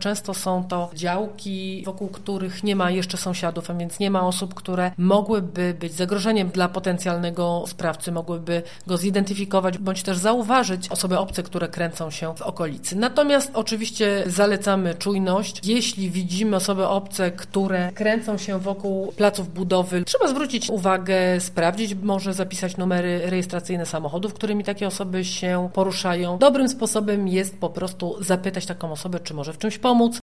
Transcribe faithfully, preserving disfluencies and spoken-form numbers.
często są to działki, wokół których nie ma jeszcze sąsiadów, a więc nie ma osób, które mogłyby być zagrożeniem dla potencjalnego sprawcy, mogłyby go zidentyfikować, bądź też zauważyć osoby obce, które kręcą się w okolicy. Natomiast oczywiście zalecamy czujność. Jeśli widzimy osoby obce, które kręcą się wokół placów budowy, trzeba zwrócić uwagę, sprawdzić, może zapisać numery rejestracyjne samochodów, którymi takie osoby się poruszają. Dobrym sposobem jest po prostu zapytać taką osobę, czy może w czymś pomóc.